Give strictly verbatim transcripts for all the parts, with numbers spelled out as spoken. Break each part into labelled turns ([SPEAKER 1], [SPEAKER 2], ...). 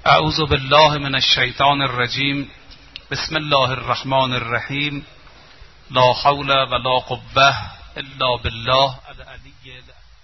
[SPEAKER 1] اعوذ بالله من الشیطان الرجیم. بسم الله الرحمن الرحیم. لا حول ولا قوة الا بالله العلی.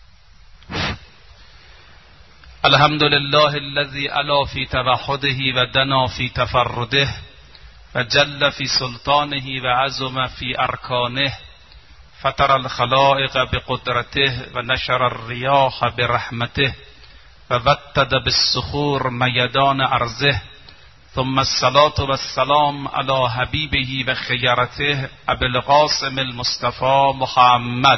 [SPEAKER 1] الحمد لله الذي علا في توحده و دنا في تفرده و جل في سلطانه و عظم في ارکانه. فطر الخلائق بقدرته و نشر الرياح برحمته و وتد بالصخور میدان ارضه. ثم الصلاة والسلام على حبیبه و خیرته ابی القاسم المصطفى محمد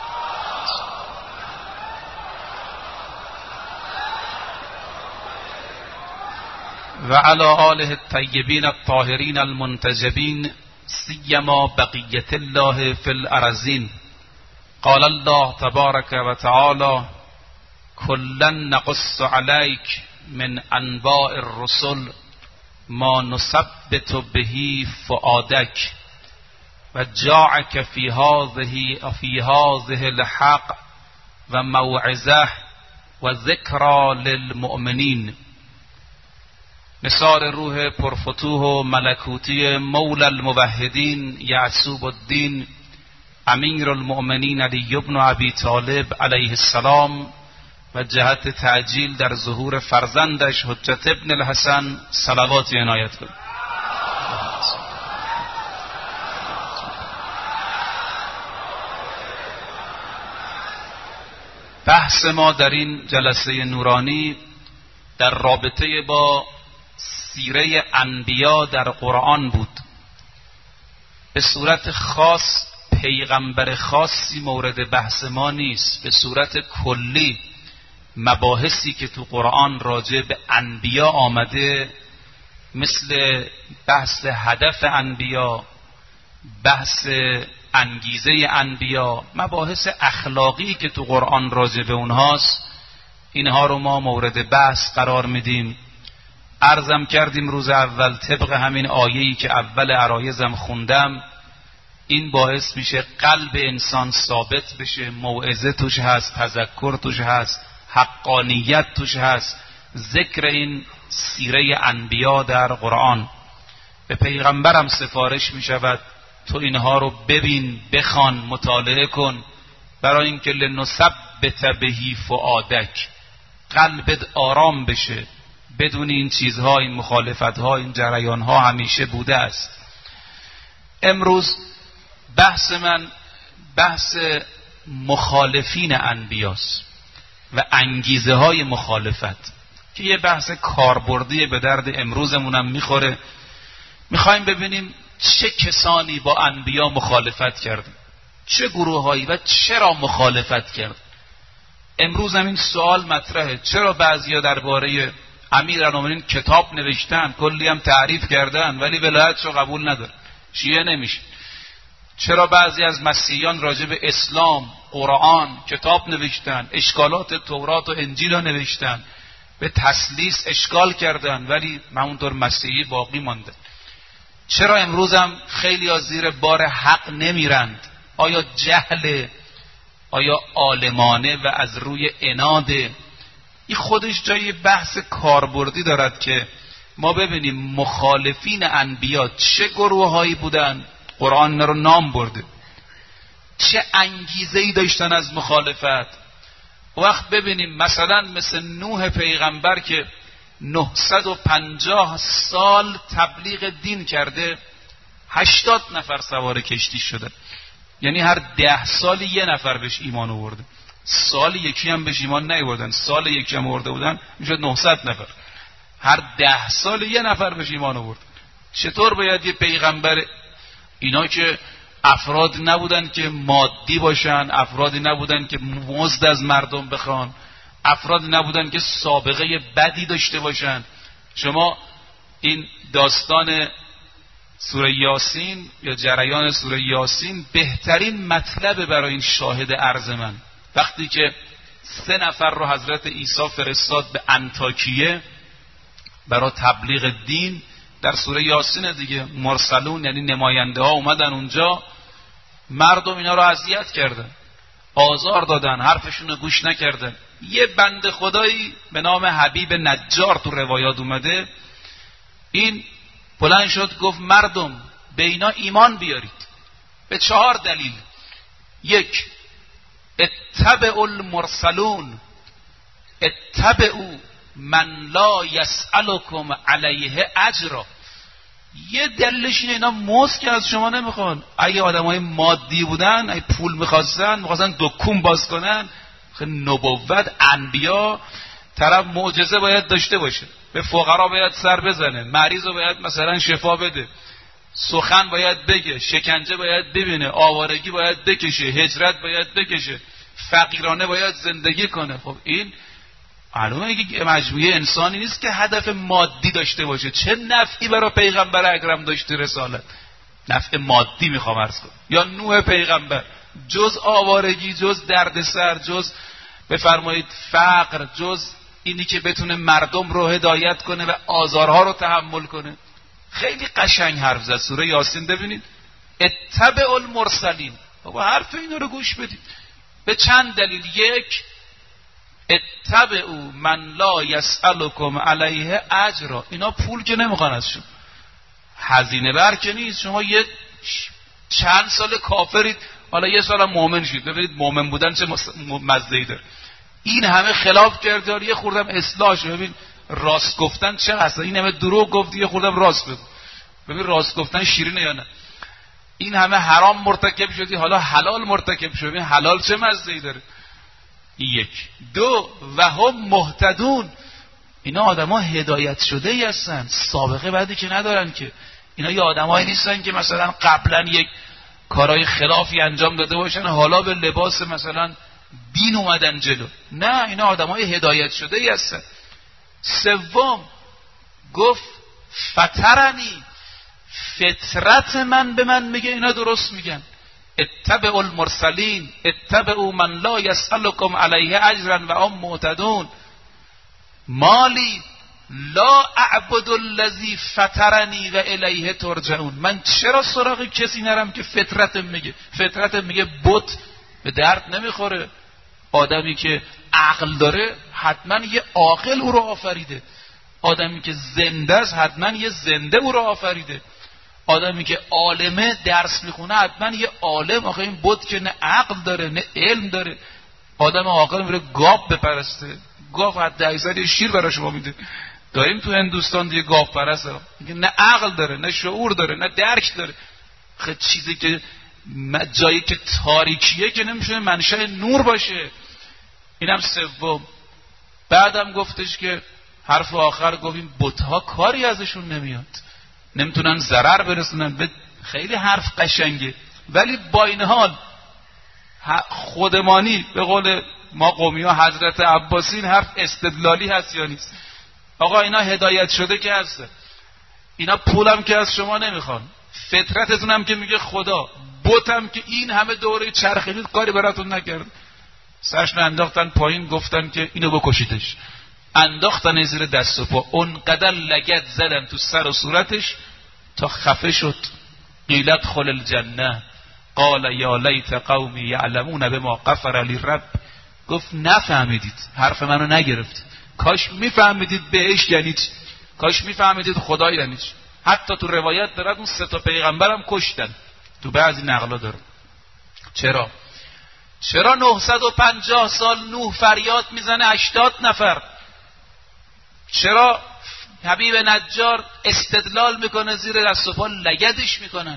[SPEAKER 1] و على آله الطیبین الطاهرین المنتجبین سیما بقیة الله فی الارضین. قال الله تبارک و تعالی: کلا نقص علیک من انباء الرسل ما نثبت به فؤادک و جاءک فی هذه فی هذه الحق و موعظه و ذکری للمؤمنین. نثار روح پرفتوح و ملکوتی مولا الموحدین یعصوب الدین امیر المؤمنین علی بن ابی طالب علیه السلام و جهت تعجیل در ظهور فرزندش حجت ابن الحسن صلوات عنایت کنید. بحث ما در این جلسه نورانی در رابطه با سیره انبیا در قرآن بود. به صورت خاص پیغمبر خاصی مورد بحث ما نیست، به صورت کلی مباحثی که تو قرآن راجع به انبیا آمده، مثل بحث هدف انبیا، بحث انگیزه انبیا، مباحث اخلاقی که تو قرآن راجع به اونهاست، اینها رو ما مورد بحث قرار میدیم. عرضم کردیم روز اول طبق همین آیه‌ای که اول عرایزم خوندم، این باعث میشه قلب انسان ثابت بشه، موعظه توش هست، تذکر توش هست، حقانیت توش هست، ذکر این سیره انبیا در قرآن. به پیغمبرم سفارش میشود تو اینها رو ببین، بخوان، مطالعه کن، برای اینکه لنثبت به فؤادک، قلبت آرام بشه، بدون این چیزها، این مخالفتها، این جریانها همیشه بوده است. امروز بحث من بحث مخالفین انبیاست و انگیزه های مخالفت، که یه بحث کاربردی به درد امروزمونم میخوره. میخوایم ببینیم چه کسانی با انبیا مخالفت کردن، چه گروه هایی و چرا مخالفت کرد. امروز هم این سوال مطرحه: چرا بعضیا درباره امیرالمومنین کتاب نوشتن، کلی هم تعریف کردن، ولی ولایتشو قبول ندارن، شیعه نمیشه؟ چرا بعضی از مسیحیان راجع به اسلام، قرآن کتاب نوشتن، اشکالات تورات و انجیل رو نوشتن، به تثلیث اشکال کردن، ولی همونطور مسیحی باقی ماندن؟ چرا امروز هم خیلی از زیر بار حق نمیرند؟ آیا جهل؟ آیا عالمانه و از روی عناده؟ این خودش جای بحث کاربردی دارد که ما ببینیم مخالفین انبیا چه گروه هایی بودن. قرآن رو نام برده، چه انگیزه‌ای داشتن از مخالفت. وقت ببینیم مثلا مثل نوح پیغمبر که نهصد و پنجاه سال تبلیغ دین کرده، هشتاد نفر سوار کشتی شده، یعنی هر ده سال یه نفر بهش ایمان آورده. سال یکی هم بهش ایمان نیاوردن، سال یکی هم آورده بودن میشد نهصد نفر، هر ده سال یه نفر بهش ایمان آورد. چطور باید یه پیغمبر، اینا که افراد نبودن که مادی باشن، افرادی نبودن که مزد از مردم بخوان، افراد نبودن که سابقه بدی داشته باشن. شما این داستان سوره یاسین یا جریان سوره یاسین بهترین مطلب برای این شاهد عرض من. وقتی که سه نفر رو حضرت عیسی فرستاد به انطاکیه برای تبلیغ دین، در سوره یاسین دیگه، مرسلون یعنی نماینده ها اومدن اونجا، مردم اینا رو اذیت کردن. آزار دادن، حرفشون رو گوش نکردن. یه بنده خدایی به نام حبیب نجار تو روایات اومده، این بلند شد گفت مردم به اینا ایمان بیارید به چهار دلیل. یک، اتبعوا المرسلون، اتبعوا من لا یسألکم علیه اجرا. یه دلیلش اینه اینا مزد که از شما نمیخوان. اگه آدمای مادی بودن، اگه پول میخواستن، میخواستن دکون باز کنن، نبوت، انبیا، طرف معجزه باید داشته باشه، به فقرا باید سر بزنه، مریض رو باید مثلا شفا بده، سخن باید بگه، شکنجه باید ببینه، آوارگی باید بکشه، هجرت باید بکشه، فقیرانه باید زندگی کنه. خب این معلومه یک مجموعه انسانی نیست که هدف مادی داشته باشه. چه نفعی برای پیغمبر اکرم داشته رسالت؟ نفع مادی میخوام عرض کنم. یا نوح پیغمبر جز آوارگی، جز دردسر، جز بفرمایید فقر، جز اینی که بتونه مردم رو هدایت کنه و آزارها رو تحمل کنه. خیلی قشنگ حرف زد. سوره یاسین ببینید، اتبعوا المرسلین. بابا حرف اینا رو گوش بدید. به چند دلیل. یک، اتبعوا من لا یسألکم علیه اجرا. اینا پول که نمیخوان ازشون، هزینه بر که نیست. شما یه چند سال کافرید، حالا یه سال مؤمن شید، ببینید مؤمن بودن چه مزه‌ای داره. این همه خلاف کرده، یه خوردم اصلاح شد. ببین راست گفتن چه هست، این همه دروغ گفت، یه خوردم راست بگو، ببین راست گفتن شیرینه یا نه. این همه حرام مرتکب شدی، حالا حلال مرتکب شدی، ببین حلال چه مزه‌ای داره. یک. دو، و هم مهتدون. اینا آدما هدایت شده ای هستن، سابقه بعدی که ندارن که. اینا یه آدمایی نیستن که مثلا قبلا یک کارهای خلافی انجام داده باشن حالا به لباس مثلا دین اومدن جلو. نه، اینا آدمای هدایت شده ای هستن. سوم گفت فترنی، فطرت من به من میگه اینا درست میگن. اتبعوا المرسلین، اتبعوا من لا یسألکم علیه اجرا و هم معتدون. مالی لا اعبد الذی فطرنی و الیه ترجعون. من چرا سراغ کسی نرم که فطرتم میگه؟ فطرتم میگه بت به درد نمیخوره. آدمی که عقل داره حتما یه عاقل او رو آفریده. آدمی که زنده است حتما یه زنده او رو آفریده. آدمی که عالمه درس میخونه حتما یه عالم. آخه این بت که نه عقل داره نه علم داره. آدم عاقل میره گاو بپرسته، گاو حد اکثر یه شیر برای شما میده. داریم تو هندوستان دیگه گاو پرست ها، نه عقل داره نه شعور داره نه درک داره. خیلی چیزی که جایی که تاریکیه که نمیشه منشأ نور باشه. اینم سوم. بعدم گفتش که حرف آخر گفت این بت‌ها کاری ازشون نمیاد، نمیتونن ضرر برسونن به. خیلی حرف قشنگه، ولی با این حال خودمانی به قول ما قومی ها حضرت عباسی این حرف استدلالی هست یا نیست؟ آقا اینا هدایت شده که هست، اینا پولم که از شما نمیخوان، فطرتتون هم که میگه خدا، بتم که این همه دوره چرخیدید کاری براتون نکرد. سرشن انداختن پایین، گفتن که اینو بکشیدش، انداختن زیر دست و پا، اونقدر لگد زدن تو سر و صورتش تا خفه شد. قیلت خل الجنه قال یا لیت قومی یعلمون بما غفر لی رب. گفت نفهمیدید، حرف منو نگرفتید. کاش میفهمیدید بهش یعنی چی، کاش میفهمیدید خدا یعنی چی. حتی تو روایت دارد اون سه تا پیغمبرم کشتن، تو بعضی نقلا داره. چرا؟ چرا نهصد و پنجاه سال نوح فریاد میزنه هشتاد نفر؟ چرا حبیب نجار استدلال میکنه زیر دست و پا لگدش میکنن؟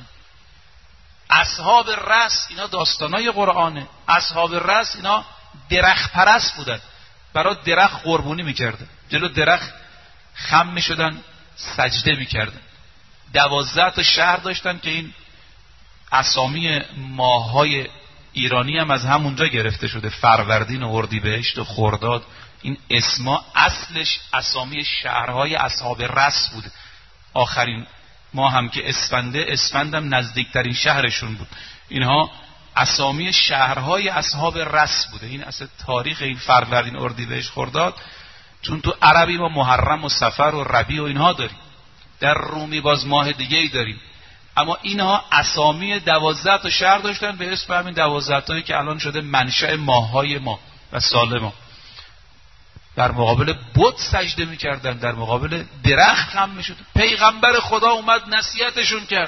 [SPEAKER 1] اصحاب رس، اینا داستانای قرآنه. اصحاب رس اینا درخت پرست بودن، برای درخت قربونی میکردن، جلو درخت خم میشدن سجده میکردن. دوازده تا شهر داشتن که این اسامی ماههای ایرانی هم از همونجا گرفته شده، فروردین و اردیبهشت و خرداد. این اسما اصلش اسامی شهرهای اصحاب رس بوده. آخرین ما هم که اسفنده، اسفندم نزدیکترین شهرشون بود. اینها اسامی شهرهای اصحاب رس بوده. این اصل تاریخ این فروردین اردیبهشت خرداد. چون تو عربی ما محرم و صفر و ربیع و اینها داریم، در رومی باز ماه دیگه ای داریم، اما اینها اسامی دوازده تا شهر داشتن به اسم همین دوازده تایی که الان شده منشأ ماه‌های ما و سال ما. در مقابل بت سجده میکردن، در مقابل درخت خم میشد. پیغمبر خدا اومد نصیحتشون کرد،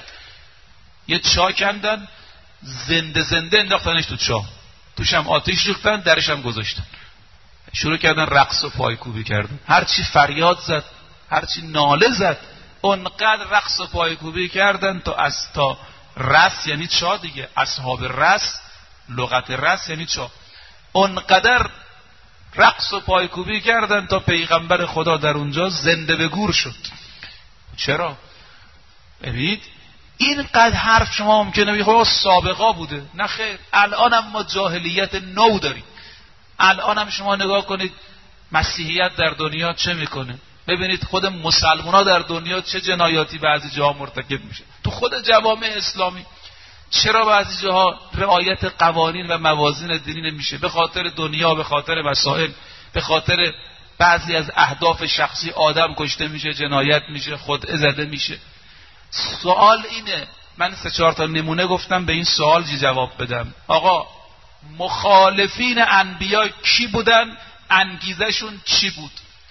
[SPEAKER 1] یه چاه کندن، زنده زنده انداختنش تو چاه، توش هم آتش ریختن، درش هم گذاشتن، شروع کردن رقص و پایکوبی کردن. هرچی فریاد زد، هرچی ناله زد، اونقدر رقص و پایکوبی کردن تا از تا رس، یعنی چاه دیگه، اصحاب رس، لغت رس یعنی چاه، اونقدر رقص و پایکوبی کردن تا پیغمبر خدا در اونجا زنده به گور شد. چرا؟ ببینید اینقدر حرف شما ممکنه بگید خب سابقا بوده. نه خیر، الان هم ما جاهلیت نو داریم. الان هم شما نگاه کنید مسیحیت در دنیا چه میکنه، ببینید خود مسلمان ها در دنیا چه جنایاتی بعضی جاها مرتکب میشه. تو خود جوامع اسلامی چرا بعضی جاها رعایت قوانین و موازین دینی نمیشه؟ به خاطر دنیا، به خاطر مسائل، به خاطر بعضی از اهداف شخصی آدم کشته میشه، جنایت میشه، خودعه زده میشه. سوال اینه، من سه چهار تا نمونه گفتم، به این سوال جی جواب بدم. آقا مخالفین انبیا کی بودن؟ انگیزشون چی بود؟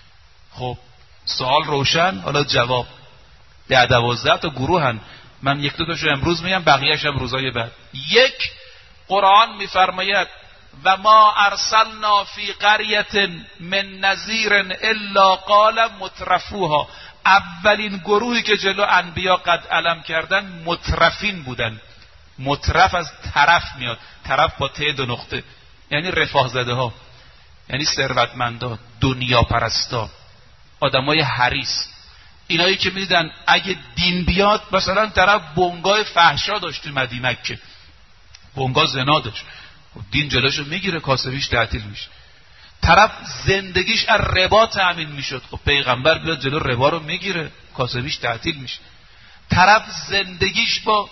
[SPEAKER 1] خب سوال روشن، حالا جواب. ده دوازده تا گروهن، من یک دو تاشو امروز میگم، بقیه‌اش هم روزای بعد. یک، قرآن میفرماید و ما ارسلنا فی قریة من نذیر الا قال مترفوها. اولین گروهی که جلو انبیا قد علم کردن مترفین بودن. مترف از طرف میاد، طرف با ت دو نقطه، یعنی رفاه زده ها، یعنی ثروتمندا، دنیا پرستا، آدمای حریص، اینایی که میدیدن اگه دین بیاد، مثلا طرف بنگاه فحشا داشت تو مدینه، که بنگاه زنا داشت، دین جلوشو میگیره، کاسبیش تعطیل میشه. طرف زندگیش از ربا تأمین میشد، خب پیغمبر بیاد جلو ربا رو میگیره، کاسبیش تعطیل میشه. طرف زندگیش با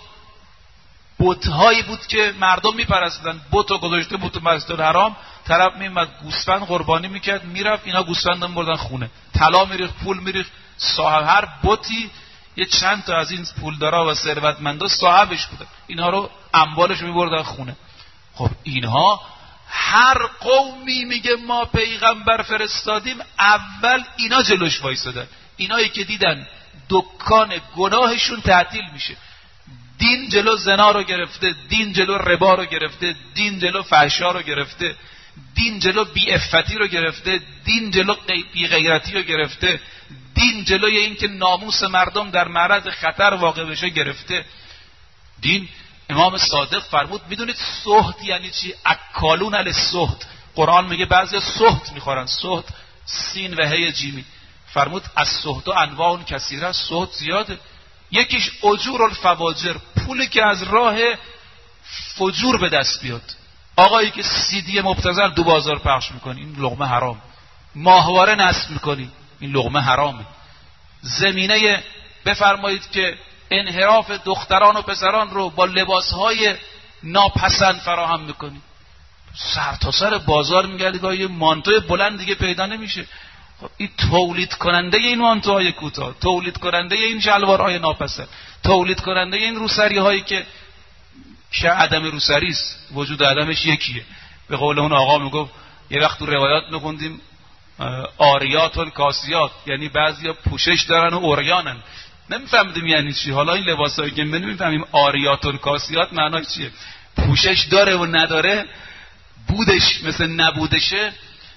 [SPEAKER 1] بت‌هایی بود که مردم میپرستن، بتو گذاشته بود تو مسجد الحرام، طرف میومد گوسفند قربانی میکرد، میرفت اینا گوسفندم بردن خونه، طلا میریخت، پول میریخت، صاحب هر بتی یه چند تا از این پولدارا و ثروتمندا صاحبش بودن، اینها رو اموالش رو میبردن خونه. خب اینها هر قومی میگه ما پیغمبر فرستادیم، اول اینا جلوش وایسادن. اینایی که دیدن دکان گناهشون تعطیل میشه، دین جلو زنا رو گرفته، دین جلو ربا رو گرفته، دین جلو فحشا رو گرفته، دین جلو بی عفتی رو گرفته، دین جلو بی غیرتی رو گرفته، دین جلوی این که ناموس مردم در معرض خطر واقع بشه گرفته. دین، امام صادق فرمود میدونید سحت یعنی چی؟ اکالون علی سحت. قرآن میگه بعضی سحت میخورن، سحت سین و هی جیمی. فرمود از سحت و انواع کثیره، سحت زیاده. یکیش اجور الفواجر، پولی که از راه فجور به دست بیاد. آقایی که سیدی مبتذل دو بازار پخش میکنی، این لقمه حرام. ماهواره نصب میکنی، این لقمه حرامه. زمینه بفرمایید که انحراف دختران و پسران رو با لباسهای ناپسند فراهم میکنی. سر تا سر بازار میگردی که یه مانتوی بلند دیگه پیدا نمیشه. خب این تولید کننده این مانتوهای کوتاه، تولید کننده این شلوارهای ناپسند، تولید کننده این روسری هایی که که عدم روسری است، وجود عدمش یکیه. به قول اون آقا میگفت یه وقت تو روایات میخوندیم آریات و کاسیات، یعنی بعضیا پوشش دارن و اوریانن. نمیفهمیدیم یعنی چی. حالا این لباسایی که نمیفهمیم آریات و کاسیات معناش چیه. پوشش داره و نداره، بودش مثل نبودشه.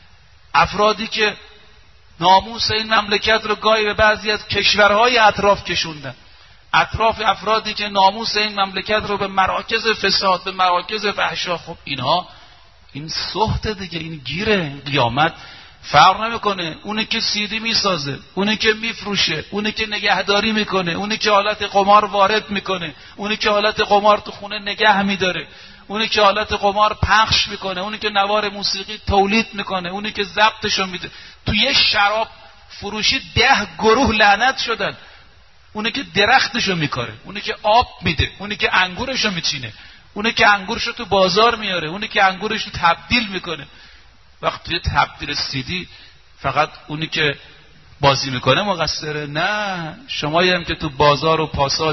[SPEAKER 1] افرادی که ناموس این مملکت رو گاهی به بعضی از کشورهای اطراف کشوندن، اطراف افرادی که ناموس این مملکت رو به مراکز فساد، به مراکز فحشا. خب اینها، این سحت دیگه، این گیره. قیامت فرق نمیکنه، اونی که سیدی میسازه، اونی که میفروشه، اونی که نگهداری میکنه، اونی که حالت قمار وارد میکنه، اونی که حالت قمار تو خونه نگه میداره، اونی که حالت قمار پخش میکنه، اونی که نوار موسیقی تولید میکنه، اونی که ضبطشو میده. تو یه شراب فروشی ده گروه لعنت شدن. اونی که درختشو میکاره، اونی که آب میده، اونی که انگورشو میچینه، اونی که انگورشو تو بازار میاره، اونی که انگورشو تبدیل میکنه. وقتی تبدیل سیدی فقط اونی که بازی میکنه مقصره؟ نه، شمایی هم که تو بازار و پاساج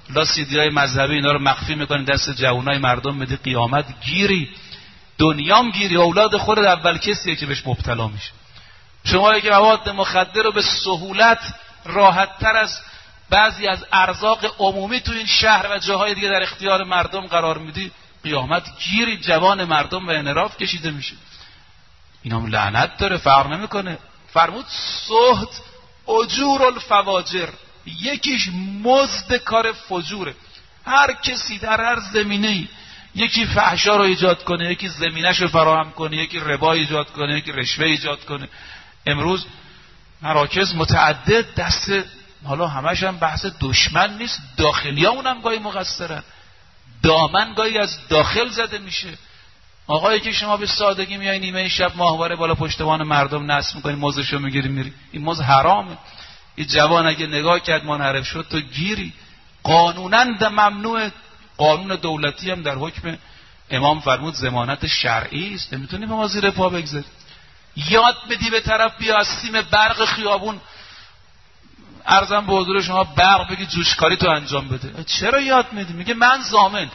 [SPEAKER 1] لا سیدی های مذهبی اینا رو مخفی میکنی دست جوانای مردم بدی، قیامت گیری، دنیام گیری، اولاد خودت اول کسیه که بهش مبتلا میشه. شما که مواد مخدر رو به سهولت راحت تر از بعضی از ارزاق عمومی تو این شهر و جاهای دیگه در اختیار مردم قرار میدی، قیامت گیری، جوان مردم به انحراف کشیده میشه. اینا هم لعنت داره، فرق نمیکنه. فرمود سهد اجور الفواجر، یکیش مزد کار فجوره. هر کسی در هر زمینه‌ای یکی فحشا رو ایجاد کنه، یکی زمینش رو فراهم کنه، یکی ربا ایجاد کنه، یکی رشوه ایجاد کنه. امروز مراکز متعدد دست، حالا همش هم بحث دشمن نیست، داخلی همون هم گاهی مقصرن، دامن گاهی از داخل زده میشه. آقایی که شما به سادگی میای نیمه شب ماهواره بالا پشتوان مردم نصب میکنی، مزدشو میگیری میری، این مزد حرامه. این جوان اگه نگاه کرد منحرف شد تو گیری. قانونا ممنوع، قانون دولتی هم در حکم امام فرمود ضمانت شرعی است، نمیتونی به ما زیر پا بگذاری. یاد بدی به طرف بیا از سیم برق خیابون عرضم به حضور شما برق بگی جوشکاری تو انجام بده. چرا یاد میدی؟ میگه من ضامن.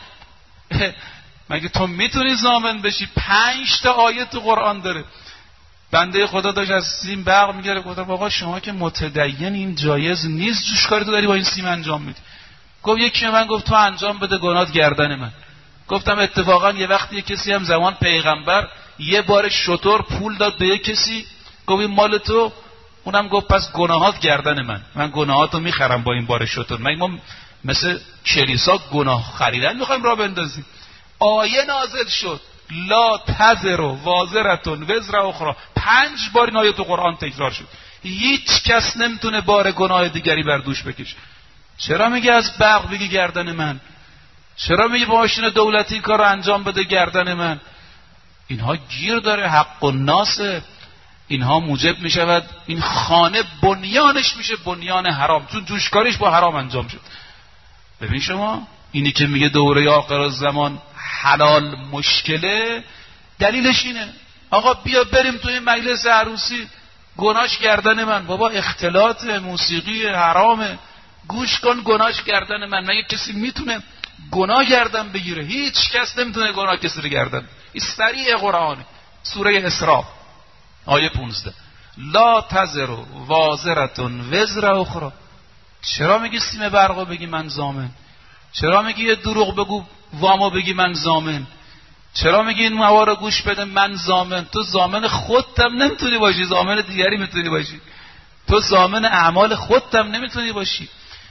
[SPEAKER 1] مگه تو میتونی ضامن بشی؟ پنج تا آیه تو قرآن داره. بنده خدا داشت از سیم برق میگره، گفتم آقا شما که متدین این جایز نیست جوشکاری تو داری با این سیم انجام میدی. گفت یکی من گفت تو انجام بده گناهت گردن من. گفتم اتفاقا یه وقتی یه کسی هم زمان پیغمبر یه بار شتر پول داد به یه کسی، گفت این مال تو، اونم گفت پس گناهات گردن من، من گناهاتو میخرم با این بار شتر. من ما مثل کلیسا گناه خریدن میخوایم راه بندازیم. آیه نازل شد لا تزر وازرتون وزر اخرى، پنج بار این آیه تو قرآن تکرار شد. هیچ کس نمیتونه بار گناه دیگری بر دوش بکشه. چرا میگه از برق بگی گردن من؟ چرا میگه با ماشین دولتی کارو انجام بده گردن من؟ اینها گیر داره، حق الناس. اینها موجب میشود این خانه بنیانش میشه بنیان حرام، چون جوشکاریش با حرام انجام شد. ببین شما اینی که میگه دوره آخر الزمان حلال مشکله، دلیلش اینه. آقا بیا بریم توی مجلس عروسی، گناهش گردن من. بابا اختلاط موسیقی حرامه، گوش کن، گناهش گردن من. مگه کسی میتونه گناه گردن بگیره؟ هیچ کس نمیتونه گناه کسی رو گردن. این صریح قرآنه، سوره اسراء آیه پانزده. لا تزر وازرتون وزر اخرى. چرا میگی سیم برقو بگی من ضامن؟ چرا میگی یه دروغ بگو وامو بگی من ضامن؟ چرا میگی این موارو گوش بده من ضامن؟ تو ضامن خودت هم نمیتونی باشی، ضامن دیگری میتونی باشی. تو ضامن اعمال خودت هم نمیتونی باشی.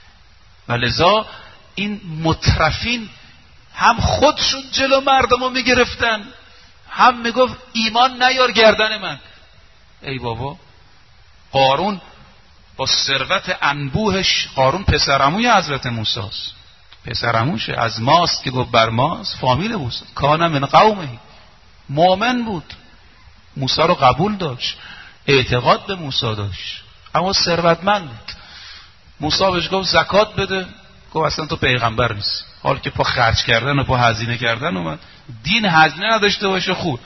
[SPEAKER 1] ولذا این مترفین هم خودشون جلو مردمو میگرفتن، هم میگفت ایمان نیار گردن من. ای بابا، قارون با ثروت انبوهش، قارون پسرعموی حضرت موسی است، پسرعموشه، از ماست که گفت بر ماست، فامیل موسی. کان من قومه، مؤمن بود، موسی رو قبول داشت، اعتقاد به موسی داشت، اما ثروتمند بود. موسی بهش گفت زکات بده، گفت اصلا تو پیغمبر نیست. حال که پا خرج کردن و پا هزینه کردن اومد. دین هزینه نداشته باشه خوب،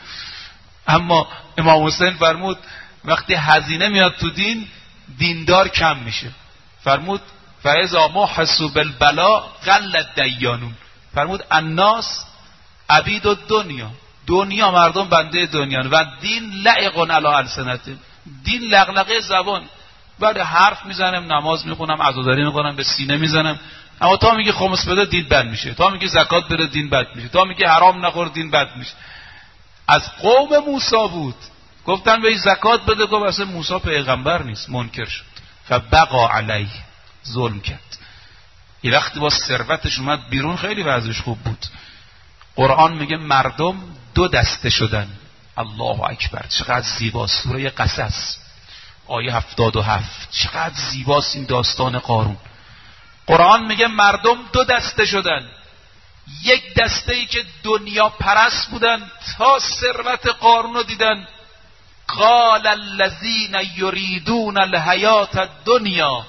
[SPEAKER 1] اما امام حسین فرمود وقتی هزینه میاد تو دین، دیندار کم میشه. فرمود فاذا محسوا بالبلا قل الدیانون. فرمود الناس عبید الدنیا، دنیا مردم بنده دنیا، و دین لعق علی السنتهم، دین لغلقه زبان. بعد حرف میزنم، نماز میخونم، عزاداری میکنم، به سینه میزنم، اما تا میگه خمس بده دین بد میشه، تا میگه زکات بده دین بد میشه، تا میگه حرام نخور دین بد میشه. از قوم موسی بود، گفتن به زکات بده، گفت اصلا موسی پیغمبر نیست، منکر شد. فبقى علیه، ظلم کرد. یه وقتی با ثروتش اومد بیرون خیلی وضعش خوب بود. قرآن میگه مردم دو دسته شدن. الله اکبر، چقدر زیباست. سوره قصص آیه هفتاد و هفت، چقدر زیباست این داستان قارون. قرآن میگه مردم دو دسته شدن. یک دسته ای که دنیا پرست بودن تا ثروت قارون رو دیدن، قال الذين يريدون الحیات الدنیا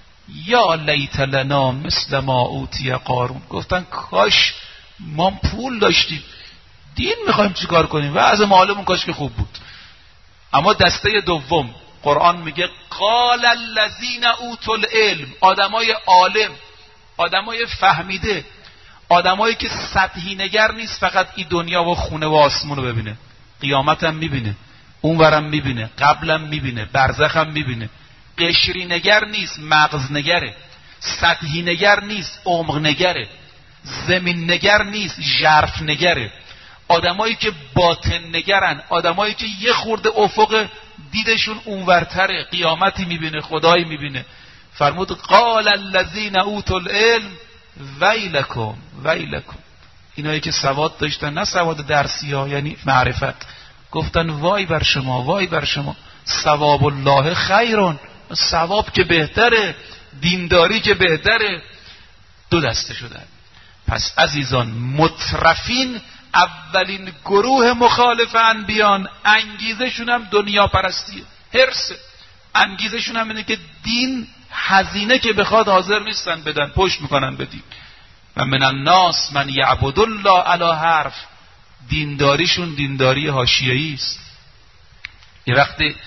[SPEAKER 1] یا لیت لنا مثل ما اوتی قارون. گفتن کاش ما پول داشتیم، دین میخوایم چیکار کنیم، وضع معلومون کاش که خوب بود. اما دسته دوم قرآن میگه قال الذين اوتوا العلم، آدمای عالم، آدمای فهمیده، آدمایی که سطحی نگر نیست فقط این دنیا و خونه و آسمون رو ببینه، قیامت هم میبینه، اونورم میبینه، قبلم میبینه، برزخ هم میبینه. قشری نگر نیست، مغز نگره. سطحی نگر نیست، عمق نگره. زمین نگر نیست، ژرف نگره. آدمایی که باطن نگرن، آدمایی که یه خورده افق دیدشون اونورتره، قیامتی میبینه، خدایی میبینه. فرمود قال الذین اوتوا العلم ویلکم ویلکم، اینایی که سواد داشتن، نه سواد درسی ها یعنی معرفت، گفتن وای بر شما، وای بر شما، ثواب الله خیرون، ثواب که بهتره، دینداری که بهتره. دو دسته شدن. پس عزیزان مترفین، اولین گروه مخالف انبیان، انگیزه شون هم دنیا پرستیه، حرص. انگیزه شون هم اینه که دین هزینه که بخواد حاضر نیستن بدن، پشت میکنن به دین. و من الناس من یعبد الله علی حرف، دینداریشون دینداری حاشیه‌ای است. یه وقتی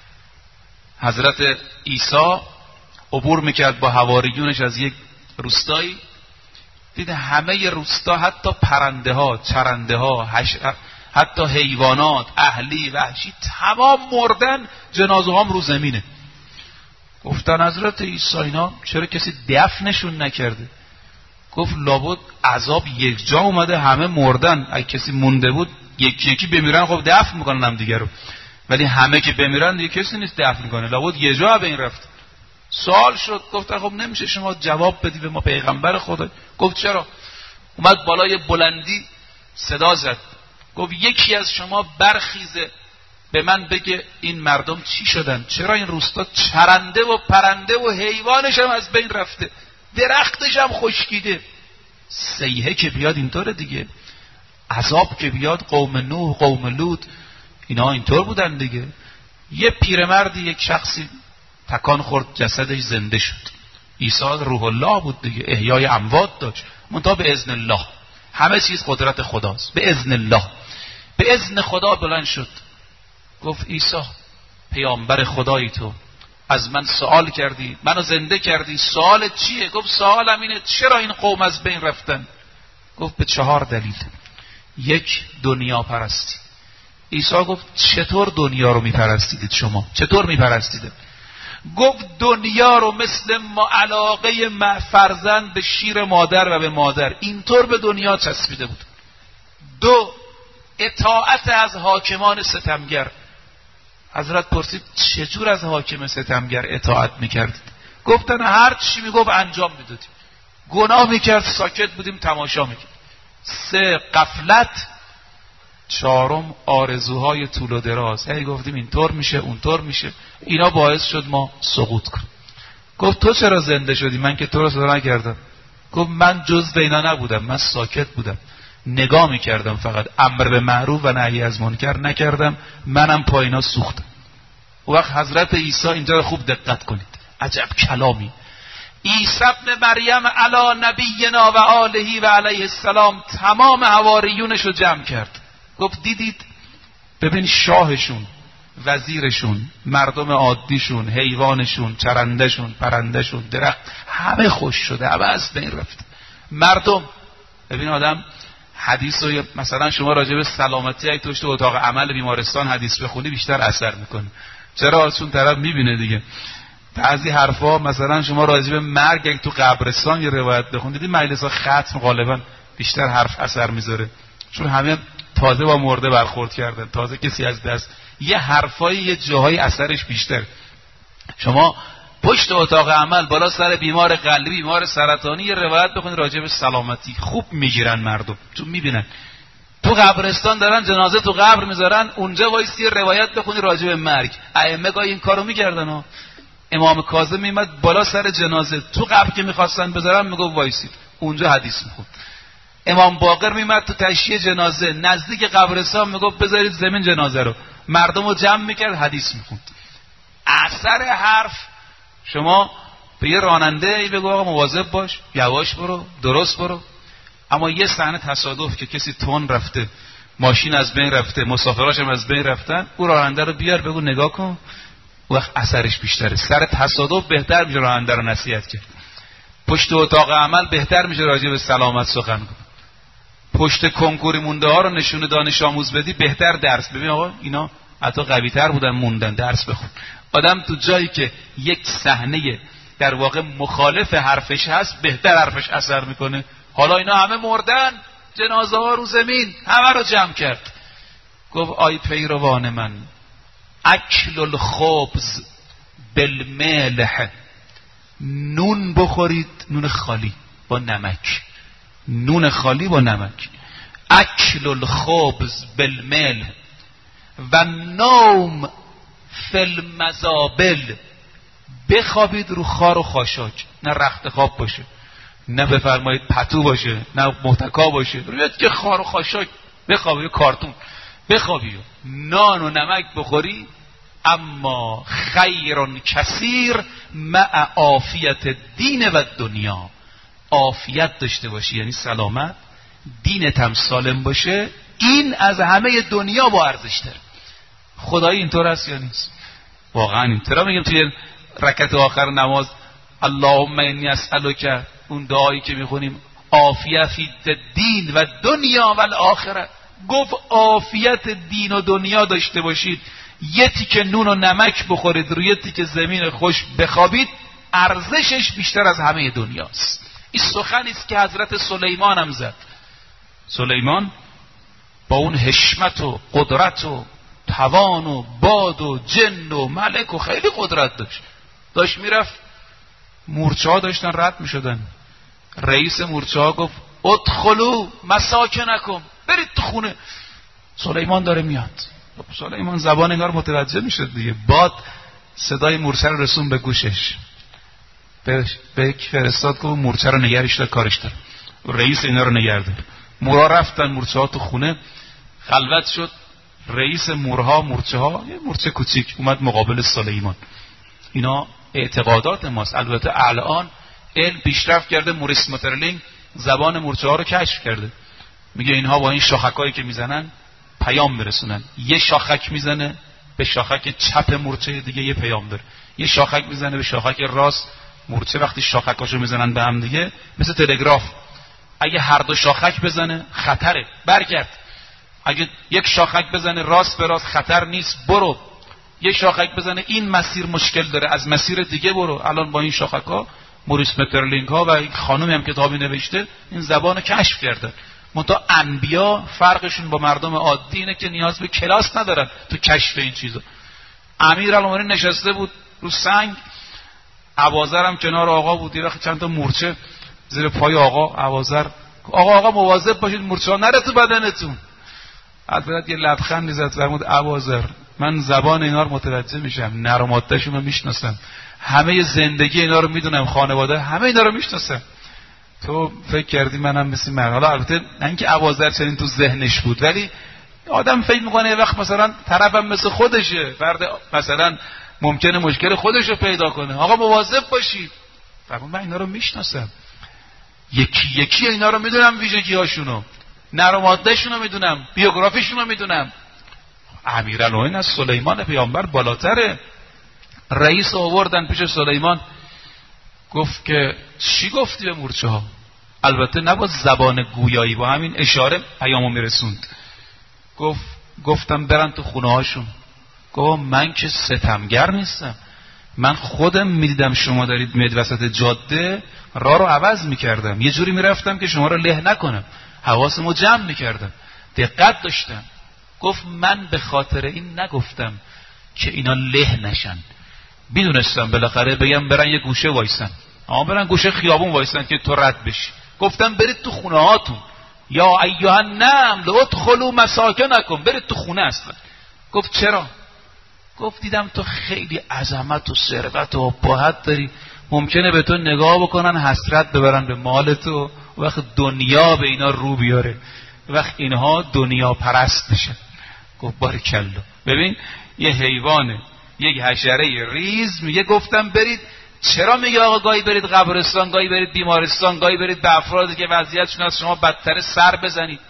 [SPEAKER 1] حضرت عیسی عبور میکرد با حواریونش از یک روستایی، دیده همه روستا، حتی پرنده ها، چرنده ها، حتی حیوانات اهلی وحشی تمام مردن، جنازه هم رو زمینه. گفتن حضرت عیسی اینا چرا کسی دفنشون نکرده؟ گفت لابد عذاب یک جا اومده، همه مردن، اگه کسی مونده بود یکی یکی بمیرن خب دفن میکنن هم دیگه رو، ولی همه که بمیرن دیگه کسی نیست دفن میکنه، لابد یه جا به این رفت. سوال شد، گفت خب نمیشه شما جواب بدی به ما پیغمبر خدا؟ گفت چرا؟ اومد بالای بلندی صدا زد، گفت یکی از شما برخیزه به من بگه این مردم چی شدن، چرا این روستا چرنده و پرنده و حیوانش هم از بین رفته، درختش هم خشکیده. سیحه که بیاد اینطور دیگه، عذاب که بیاد، قوم نوح، قوم لوط اینا اینطور بودن دیگه. یه پیرمردی، یک شخصی تکان خورد، جسدش زنده شد. عیسی روح الله بود دیگه، احیای اموات داشت، منتها به اذن الله. همه چیز قدرت خداست، به اذن الله. به اذن خدا بلند شد، گفت عیسی پیامبر خدایی تو، از من سوال کردی، منو زنده کردی، سوال چیه؟ گفت سوالم اینه چرا این قوم از بین رفتن؟ گفت به چهار دلیل. یک، دنیا پرستی. عیسی گفت چطور دنیا رو میپرستیدید شما؟ چطور میپرستیدید؟ گفت دنیا رو مثل ما علاقه فرزند به شیر مادر و به مادر، اینطور به دنیا چسبیده بود. دو، اطاعت از حاکمان ستمگر. حضرت پرسید چجور از حاکم ستمگر اطاعت میکردید؟ گفتن هر چی میگفت انجام میدادیم، گناه میکرد ساکت بودیم تماشا میکرد. سه، غفلت. چهارم، آرزوهای طول و دراز، هی گفتیم اینطور میشه اونطور میشه، اینا باعث شد ما سقوط کنیم. گفت تو چرا زنده شدی؟ من که تو رو صدا نکردم. گفت من جزو اینا نبودم، من ساکت بودم، نگاه میکردم فقط، امر به معروف و نهی از منکر نکردم، منم پایینا سوختم. و وقت حضرت عیسی اینجا رو خوب دقت کنید، عجب کلامی. عیسی ابن مریم علی نبینا و آله و علیه السلام تمام حواریونش رو جمع کرد، گفت دیدید؟ ببین شاهشون، وزیرشون، مردم عادیشون، حیوانشون، چرندشون، پرندشون، درخت، همه خوش شده، همه از بین رفت. مردم، ببین آدم حدیث رو مثلا شما راجع به سلامتی ای توش تو اتاق عمل بیمارستان حدیث بخونی بیشتر اثر میکنه. چرا؟ چون طرف میبینه دیگه. بعضی حرفا مثلا شما راجع به مرگ اگه تو قبرستان یه روایت بخونید، دیدی مجلس‌ها ختم غالبا بیشتر حرف اثر میذاره، چون همه تازه با مرده برخورد کردن، تازه کسی از دست، یه حرفایی یه جاهای اثرش بیشتر. شما پشت اتاق عمل بالا سر بیمار قلبی، بیمار سرطانی یه روایت بخونید راجع به سلامتی، خوب میگیرن مردم، چون میبینن. تو قبرستان دارن جنازه تو قبر میذارن، اونجا وایسی روایت بخونی راجع به مرگ. ائمه گاهی این کارو میکردن ها. امام کاظم میمد بالا سر جنازه، تو قبر که میخواستن بذارن میگفت وایسی، اونجا حدیث میخوند. امام باقر میمد تو تشییع جنازه نزدیک قبرستان میگفت بذارید زمین جنازه رو، مردم رو جمع میکرد حدیث میخوند. اثر حرف، شما به یه راننده ای بگو آقا مواظب باش، یواش برو، درست برو، اما یه صحنه تصادف که کسی تون رفته، ماشین از بین رفته، مسافراش هم از بین رفتن، او راننده رو بیار بگو نگاه کن، وقت اثرش بیشتره. سر تصادف بهتر میشه راننده رو نصیحت کرد. پشت اتاق عمل بهتر میشه راجع به سلامت سخن گفت. پشت کنکوری مونده ها رو نشون دانش آموز بدی بهتر درس. ببین آقا اینا حتی قوی تر بودن موندن، درس بخون. آدم تو جایی که یک صحنه در واقع مخالف حرفش هست بهتر حرفش اثر میکنه. حالا اینا همه مردن، جنازه ها رو زمین، همه رو جمع کرد. گفت آی پیروان من، اکل الخبز بالملح، نون بخورید، نون خالی با نمک، نون خالی با نمک. اکل الخبز بالملح و نوم فی المزابل، بخوابید رو خار و خاشاک، نه رخت خواب باشه، نه بفرمایید پتو باشه، نه محتکا باشه، روی که خار و خاشاک بخوابید، کارتون بخوابید، نان و نمک بخوری. اما خیر کثیر مع عافیت دین و دنیا، عافیت داشته باشی یعنی سلامت، دینت هم سالم باشه، این از همه دنیا با ارزش تر. خدایی اینطور است یا نیست؟ واقعا اینطور. میگم توی رکعت آخر نماز اللهم انی اسالک، اون دعایی که میخونیم عافیت فی الدین و دنیا و الاخره، گفت عافیت دین و دنیا داشته باشید، یه تیکه نون و نمک بخورید، روی تیکه زمین خوش بخوابید، ارزشش بیشتر از همه دنیاست. این سخنی است که حضرت سلیمان هم زد. سلیمان با اون حشمت و قدرت و توان و باد و جن و ملک و خیلی قدرت داشت، داشت میرفت، مورچه ها داشتن رد میشدن. رئیس مورچه ها گفت ادخلوا مساکنکم، برید تو خونه. سلیمان داره میاد. سلیمان زبان انگار متوجه میشد دیگه. باد صدای مورچه رو رسون به گوشش، به یک فرستاد که مورچه رو نگرش دار، کارش داره. رئیس اینا رو نگرده. مورا رفتن، مورچه ها تو خونه خلوت شد. رئیس مورها، مورچه ها، یه مورچه کوچیک اومد مقابل سلیمان. اینا اعتقادات ماست. البته الان علم پیشرفت کرده، موریس مترلینگ زبان مورچه ها رو کشف کرده. میگه اینها با این شاخکایی که میزنن پیام میرسونن. یه شاخک میزنه به شاخک چپ مورچه دیگه یه پیام داره، یه شاخک میزنه به شاخک راست مورچه. وقتی شاخکاشو میزنن به هم دیگه مثل تلگراف، اگه هر دو شاخک بزنه خطره، برگرد. اگه یک شاخک بزنه راست به راست خطر نیست، برو. یک شاخک بزنه این مسیر مشکل داره، از مسیر دیگه برو. الان با این شاخک ها موریس مترلینگ ها و این خانومی هم کتابی نوشته این زبانو کشف کرده. منتها انبیا فرقشون با مردم عادی اینه که نیاز به کلاس ندارن تو کشف این چیزا. امیرالمومنین نشسته بود رو سنگ، ابوذر هم کنار آقا بود. یه وقت چند تا مورچه زیر پای آقا، ابوذر آقا آقا مواظب باشید مورچه ها نره تو بدنتون. حضرت یه لبخند زد فرمود ابوذر من زبان اینا رو متوجه میشم، نر و ماده‌شون رو میشناسم، همه زندگی اینا رو میدونم، خانواده همه اینا رو میشناسم. تو فکر کردی منم مثل من؟ حالا البته نه اینکه ابوذر چنین تو ذهنش بود، ولی آدم فکر میکنه یه وقت مثلا طرفم مثل خودشه، فرد مثلا ممکنه مشکل خودشو پیدا کنه. آقا مواظب باشید. فرمود من اینا رو میشناسم، یکی یکی اینا رو میدونم، ویژگی‌هاشونو، نر و ماده‌شونو میدونم، بیوگرافیشونو میدونم. امیرالمومنین از سلیمان پیامبر بالاتره. رئیس آوردن پیش سلیمان، گفت که چی گفتی به مورچه ها؟ البته نه با زبان گویایی، با همین اشاره پیامو میرسوند. گفت گفتم برن تو خونه هاشون. گفت من که ستمگر نیستم، من خودم میدیدم شما دارید میاد وسط جاده، راه رو عوض میکردم، یه جوری میرفتم که شما رو له نکنم، حواسمو جمع میکردم، دقت داشتم. گفت من به خاطر این نگفتم که اینا له نشن، میدونستم بالاخره بگم برن یه گوشه وایسن، اما برن گوشه خیابون وایسن که تو رد بشی. گفتم برید تو خونه هاتون، یا ایها النمل ادخلوا مساکنکم، برید تو خونه اصلا. گفت چرا؟ گفت دیدم تو خیلی عظمت و ثروت و ابهت داری، ممکنه به تو نگاه بکنن حسرت ببرن به مال تو، وقت دنیا به اینا رو بیاره، وقت اینها دنیا پرست بشن. گفت باریکلا. ببین یه حیوانه، یک حشره ریز میگه گفتم برید. چرا میگه آقا گاهی برید قبرستان، گاهی برید بیمارستان، گاهی برید به افرادی که وضعیتشون از شما بدتر سر بزنید؟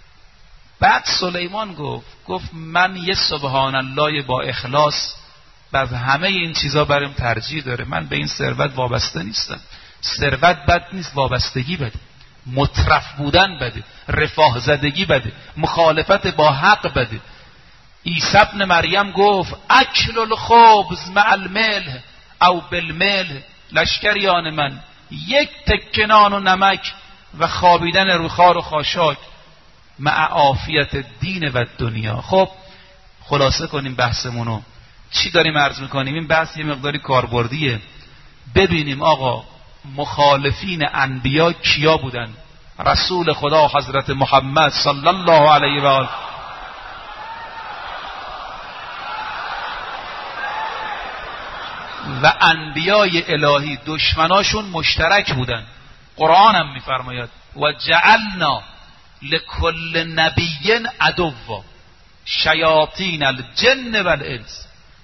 [SPEAKER 1] بعد سلیمان گفت گفت من یه سبحان الله با اخلاص بعد همه این چیزا برام ترجیح داره، من به این ثروت وابسته نیستم. ثروت بد نیست، وابستگی بده، مترف بودن بده، رفاه زدگی بده، مخالفت با حق بده. عیسی ابن مریم گفت اکل الخبز مع الملح او بالملح، لشکریان من، یک تکه نان و نمک و خوابیدن رو خار و خاشاک مع عافیت دین و دنیا. خب خلاصه کنیم بحثمونو، چی داریم عرض میکنیم؟ این بحث یه مقداری کاربردیه. ببینیم آقا مخالفین انبیا کیا بودن؟ رسول خدا حضرت محمد صلی الله علیه و آله و انبیای الهی دشمناشون مشترک بودن. قرآن هم میفرماید و جعلنا لکل نبی عدوا شیاطین الجن والانس.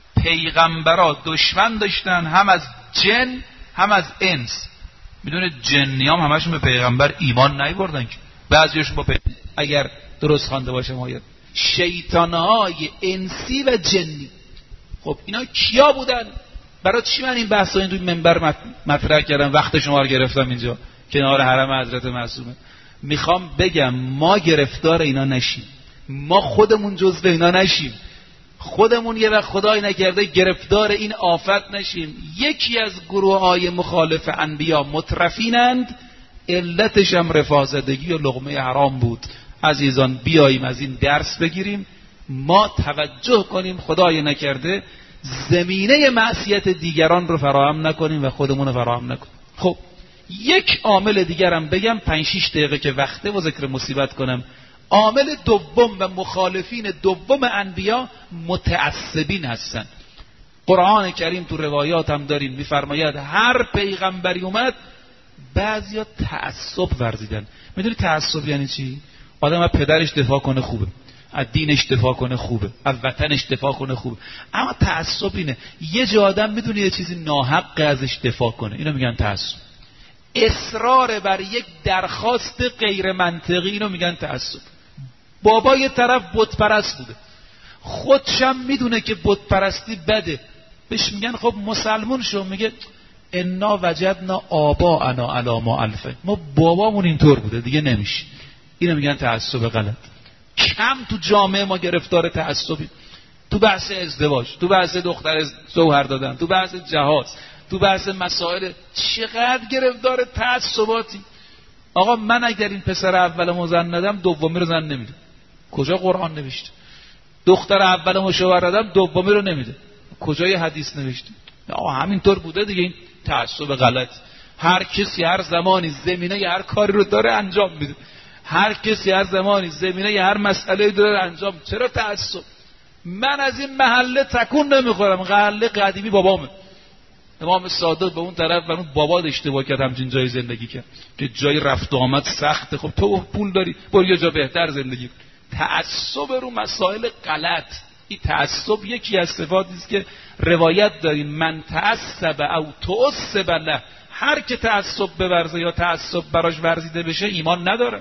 [SPEAKER 1] پیغمبرا دشمن داشتن، هم از جن هم از انس. میدونه جنیام همشون به پیغمبر ایمان نیاوردن که، بعضیشون با پیغمبر اگر درست خوانده باشه ماید شیطانهای انسی و جنی. خب اینا کیا بودن؟ برای چی من این بحثا این روی منبر مطرح کردم؟ وقت شما رو گرفتم اینجا کنار حرم حضرت معصومه. میخوام بگم ما گرفتار اینا نشیم، ما خودمون جزو اینا نشیم، خودمون یه وقت خدای نکرده گرفتار این آفت نشیم. یکی از گروه های مخالف انبیا مترفینند، علتش هم رفاهزدگی و لقمه حرام بود. عزیزان بیاییم از این درس بگیریم، ما توجه کنیم خدای نکرده زمینه معصیت دیگران رو فراهم نکنیم و خودمون رو فراهم نکنیم. خب یک عامل دیگرم بگم، پنج شش دقیقه که وقته و ذکر مصیبت کنم. عامل دوم و مخالفین دوم انبیا متعصبین هستن. قرآن کریم تو روایات هم داریم میفرماید هر پیغمبری اومد بعضیا تعصب ورزیدن. میدونی تعصب یعنی چی؟ آدم از پدرش دفاع کنه خوبه، از دینش دفاع کنه خوبه، از وطنش دفاع کنه خوبه، اما تعصب اینه یه جا آدم میدونه یه چیزی ناحق ازش دفاع کنه، اینو میگن تعصب. اصرار بر یک درخواست غیر منطقی، اینو میگن تعصب. بابا یه طرف بت پرست بوده، خودشم میدونه که بت پرستی بده، بهش میگن خب مسلمون شو، میگه انا وجدنا آباءنا علی ما الفه، ما بابامون اینطور بوده دیگه نمیشه. اینو میگن تعصب غلط. کم تو جامعه ما گرفتار تعصبی، تو بحث ازدواج، تو بحث دختر زوهر دادن، تو بحث جهاز، تو بحث مسائل، چقدر گرفتار تعصباتی. آقا من اگر این پسر اولمو زن ندم دومی رو زن نمیده. کجا قرآن نوشته؟ دختر اولمو شوهر دادم دومی رو نمیده. کجای حدیث نوشته؟ آقا همینطور بوده دیگه. این تعصب غلط. هر کسی هر زمانی زمینه هر کاری رو داره انجام میده، هر کسی هر زمانی زمینه هر مسئله داره انجام. چرا تعصب؟ من از این محله تکون نمیخورم، محله قدیمی بابامه. امام صادق به اون طرف و اون بابا اشتباه کرد، همچین جای زندگی کرد که جای رفت و آمد سخته. خب تو پول داری برو یه جا بهتر زندگی کن. تعصب رو مسائل غلط. این تعصب یکی از صفاتی است که روایت داریم من تعصب او تعصب له، هر که تعصب بورزه یا تعصب براش ورزیده بشه ایمان نداره.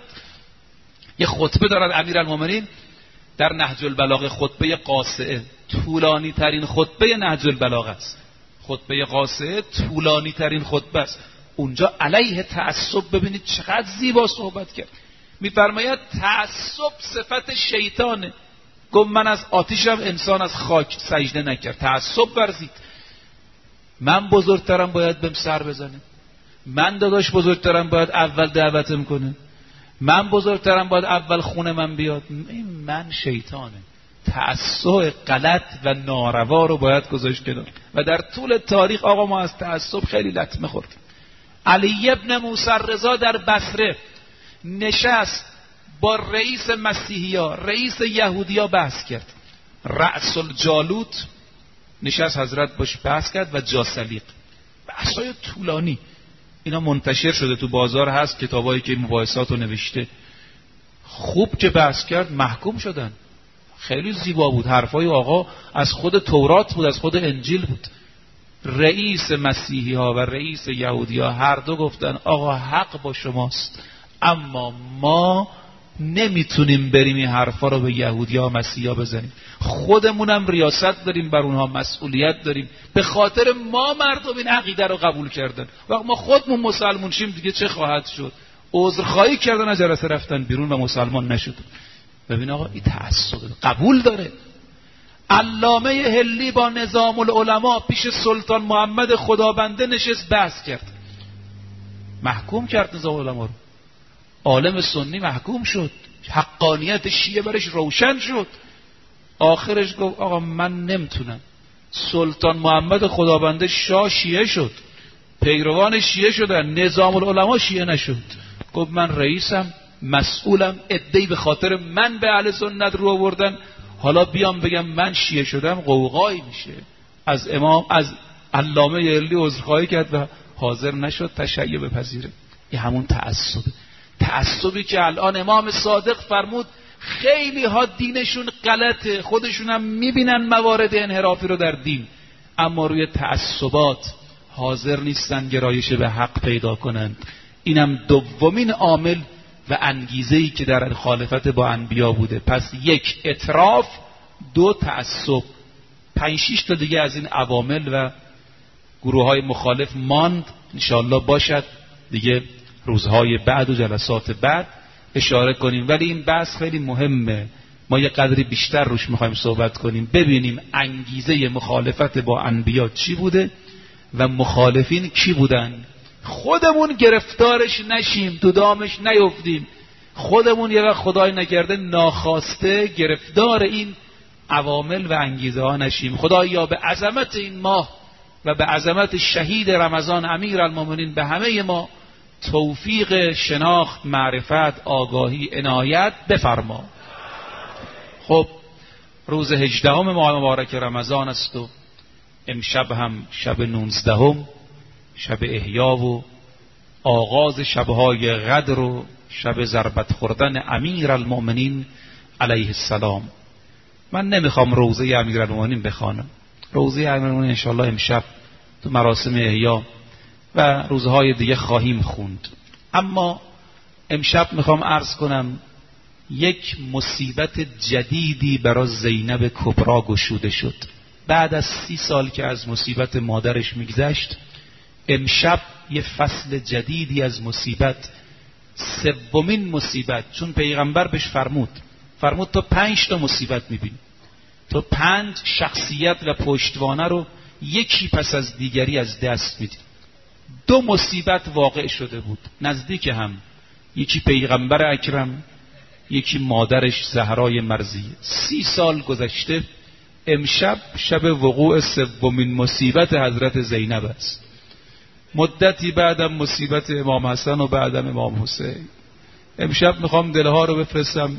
[SPEAKER 1] یه خطبه دارد امیرالمومنین در نهج البلاغه، خطبه قاصعه، طولانی ترین خطبه نهج البلاغه است. خطبه قاصعه طولانی ترین خطبه است. اونجا علیه تعصب ببینید چقدر زیبا صحبت کرد. میفرماید تعصب صفت شیطانه. گفت من از آتیشم، انسان از خاک سجده نکرد، تعصب ورزید. من بزرگترم باید بهم سر بزنه، من داداش بزرگترم باید اول دعوتم کنه، من بزرگترم باید اول خونه من بیاد. این من شیطانه. تعصب غلط و ناروا رو باید گذاشت کنار. و در طول تاریخ آقا ما از تعصب خیلی لطمه خوردیم. علی ابن موسی رضا در بصره نشست با رئیس مسیحیا، رئیس یهودیا بحث کرد. رأس الجالوت نشست حضرت باش بحث کرد و جاسلیق. بحثای طولانی، اینا منتشر شده تو بازار هست، کتابایی که مباحثات رو نوشته. خوب که بحث کرد محکوم شدن. خیلی زیبا بود، حرفای آقا از خود تورات بود، از خود انجیل بود. رئیس مسیحی ها و رئیس یهودی ها هر دو گفتن آقا حق با شماست، اما ما
[SPEAKER 2] نمیتونیم بریم این حرفا رو به یهودیا و مسیحا بزنیم. خودمونم ریاست داریم بر اونها، مسئولیت داریم. به خاطر ما مردم این عقیده رو قبول کردن. وقت ما خودمون مسلمون شیم دیگه چه خواهد شد؟ عذرخواهی کردن، از جلسه رفتن بیرون و مسلمان نشدن. ببین آقا این تعصب قبول داره. علامه هلی با نظام العلماء پیش سلطان محمد خدابنده نشست بحث کرد، محکوم کرد نظام العلماء رو. عالم سنی محکوم شد، حقانیت شیعه برش روشن شد. آخرش گفت آقا من نمیتونم. سلطان محمد خدابنده شاه شیعه شد، پیروان شیعه شدن، نظام العلماء شیعه نشد. گفت من رئیسم، مسئولم، عده‌ای به خاطر من به اهل سنت رو آوردن، حالا بیام بگم من شیعه شدم قوقایی میشه. از امام از علامه هلی عذرخواهی کرد و حاضر نشد تشیع بپذیره. این همون تعصبه. تعصبی که الان امام صادق فرمود خیلی ها دینشون غلطه، خودشون هم میبینن موارد انحرافی رو در دین، اما روی تعصبات حاضر نیستن گرایش به حق پیدا کنند. اینم دومین عامل و انگیزه‌ای که در مخالفت با انبیا بوده. پس یک اطراف، دو تعصب. پنج شش تا دیگه از این عوامل و گروه‌های مخالف ماند، انشاءالله باشد دیگه روزهای بعد و جلسات بعد اشاره کنیم. ولی این بحث خیلی مهمه، ما یه قدری بیشتر روش میخوایم صحبت کنیم، ببینیم انگیزه مخالفت با انبیا چی بوده و مخالفین کی بودن. خودمون گرفتارش نشیم، تو دامش نیفتیم، خودمون یه وقت خدای نکرده ناخواسته گرفتار این عوامل و انگیزه ها نشیم. خدایا به عظمت این ماه و به عظمت شهید رمضان امیرالمومنین به همه ما توفیق شناخت، معرفت، آگاهی، عنایت بفرما. خب روز هجدهم ماه مبارک رمضان است و امشب هم شب نوزدهم، شب احیا و آغاز شبهای قدر و شب ضربت خوردن امیرالمومنین علیه السلام. من نمیخوام روزه امیرالمومنین بخوانم، روزه امیرالمومنین انشاءالله امشب تو مراسم احیا و روزهای دیگه خواهیم خوند. اما امشب میخوام عرض کنم یک مصیبت جدیدی برای زینب کبرا گشوده شد. بعد از سی سال که از مصیبت مادرش میگذشت، امشب یه فصل جدیدی از مصیبت، سومین مصیبت، چون پیغمبر بهش فرمود فرمود تو پنج تا مصیبت میبینی، تو پنج شخصیت و پشتوانه رو یکی پس از دیگری از دست میدی. دو مصیبت واقع شده بود نزدیک هم، یکی پیغمبر اکرم، یکی مادرش زهرای مرضیه. سی سال گذشته، امشب شب وقوع سومین مصیبت حضرت زینب است. مدتی بعدم مصیبت امام حسن و بعدم امام حسین. امشب میخوام دلها رو بفرستم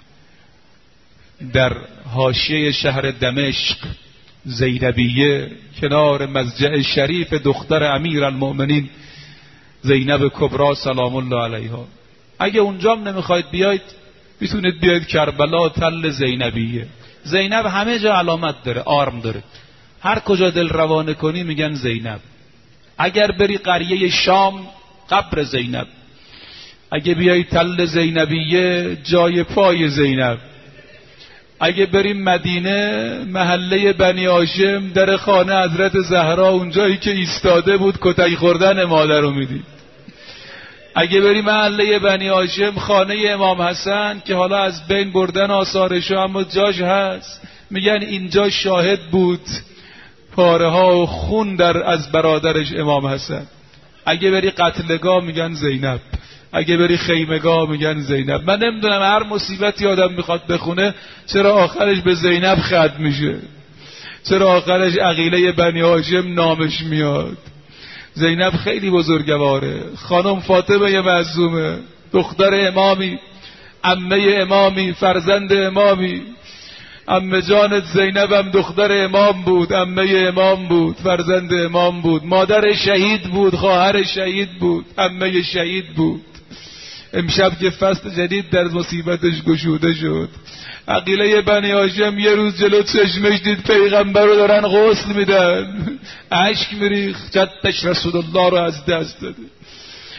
[SPEAKER 2] در حاشیه شهر دمشق، زینبیه، کنار مضجع شریف دختر امیرالمومنین زینب کبرا سلام الله علیها. اگه اونجام نمیخواید بیاید، میتونید بیاید کربلا، تل زینبیه. زینب همه جا علامت داره، آرم داره، هر کجا دل روانه کنی میگن زینب. اگر بری قریه شام، قبر زینب. اگه بیای تل زینبیه، جای پای زینب. اگه بریم مدینه، محله بنی هاشم، در خانه حضرت زهرا، اونجایی که ایستاده بود کتک خوردن مادر رو میدید. اگه بریم محله بنی هاشم، خانه امام حسن که حالا از بین بردن آثارشو اما جاش هست، میگن اینجا شاهد بود پاره ها و خون در از برادرش امام حسن. اگه بری قتلگاه میگن زینب، اگه بری خیمگاه میگن زینب. من نمیدونم هر مصیبتی آدم میخواد بخونه چرا آخرش به زینب ختم میشه، چرا آخرش عقیله بنی هاشم نامش میاد. زینب خیلی بزرگواره، خانم فاطمه معصومه، دختر امامی، عمه امامی، فرزند امامی. عمه جانت زینب هم دختر امام بود، عمه امام بود، فرزند امام بود، مادر شهید بود، خواهر شهید بود، عمه شهید بود. امشب که فصل جدید در مصیبتش گشوده شد. عقیله بنی هاشم یه روز جلو چشمش دید پیغمبر رو دارن غسل میدن، اشک میریخت، جدش رسول الله رو از دست داده.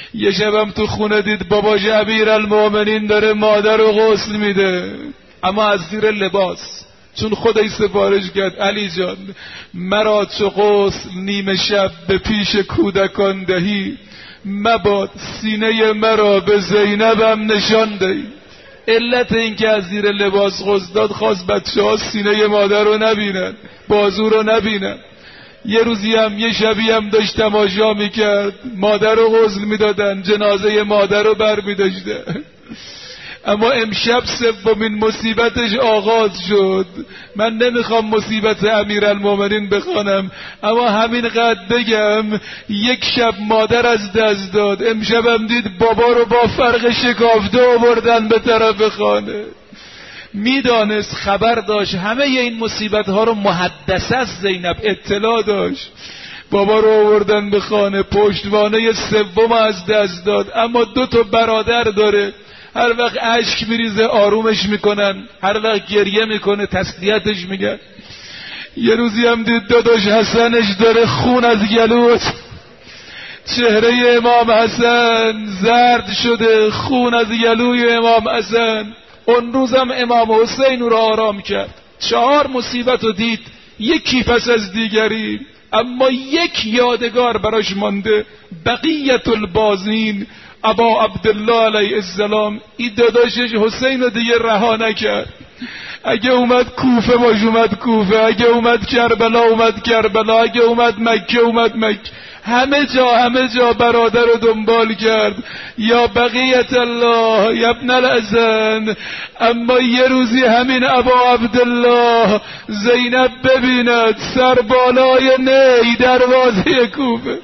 [SPEAKER 2] یه شبم تو خونه دید باباش امیرالمومنین داره مادر رو غسل میده، اما از زیر لباس، چون خودش سفارش کرد علی جان مرا چو غسل نیمه شب به پیش کودکان دهی، مباد سینه مرا به زینبم نشان دهی. علت این که از زیر لباس غسل داد خواست بچه ها سینه مادر رو نبینن، بازو رو نبینن. یه روزی هم یه شبی هم داشت تماشا میکرد، مادر رو غسل میدادن، جنازه مادر رو بر میداشتن. اما امشب سومین مصیبتش آغاز شد. من نمیخوام مصیبت امیرالمومنین بخوانم، اما همینقدر بگم یک شب مادر از دست داد، امشبم دید بابا رو با فرق شکافته آوردن به طرف خانه. میدانست، خبر داشت، همه این مصیبت ها رو محدثه از زینب اطلاع داشت. بابا رو آوردن به خانه، پشتوانه سوم از دست داد، اما دو تا برادر داره، هر وقت اشک میریزه آرومش میکنن، هر وقت گریه میکنه تسلیتش میگن. یه روزی هم دید داداش حسنش داره خون از گلوش، چهره امام حسن زرد شده، خون از گلوی امام حسن. اون روزم امام حسین رو آرام کرد. چهار مصیبت رو دید، یکی پس از دیگری، اما یک یادگار براش مانده، بقیت البازین ابا عبدالله علیه السلام. این داداشش حسین رو دیگه رها نکرد. اگه اومد کوفه باش اومد کوفه، اگه اومد کربلا اومد کربلا، اگه اومد مکه اومد مکه، همه جا همه جا برادر رو دنبال کرد. یا بقیت الله یا ابن الحسن. اما یه روزی همین ابا عبدالله زینب ببیند سر بالای نی دروازه کوفه،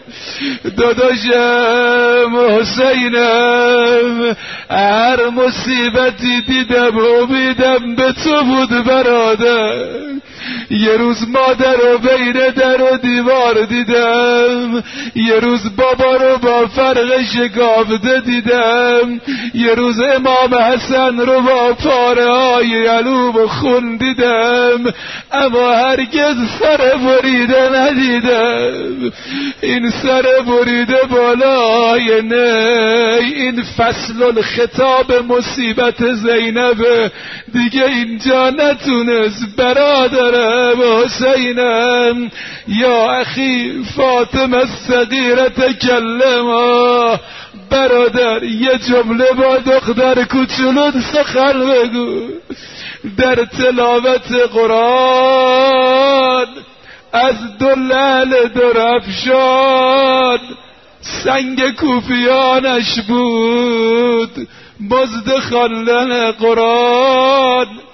[SPEAKER 2] داداشم حسینم هر مصیبتی دیدم امیدم به تو بود برادر. یه روز مادر رو بین در و دیوار دیدم، یه روز بابا رو با فرق شکافته دیدم، یه روز امام حسن رو با پاره های علوم و خون دیدم، اما هرگز سر بریده ندیدم. این سر بریده بالای نی، این فصل الخطاب مصیبت زینب دیگه اینجا نتونست. برادرم حسینم یا اخی فاطمه الصغیره تکلما، برادر یه جمله با دختر کوچولوت سخن بگو. در تلاوت قرآن از دو لعل درفشان سنگ کوفیانش بود، مزد خواندن قرآن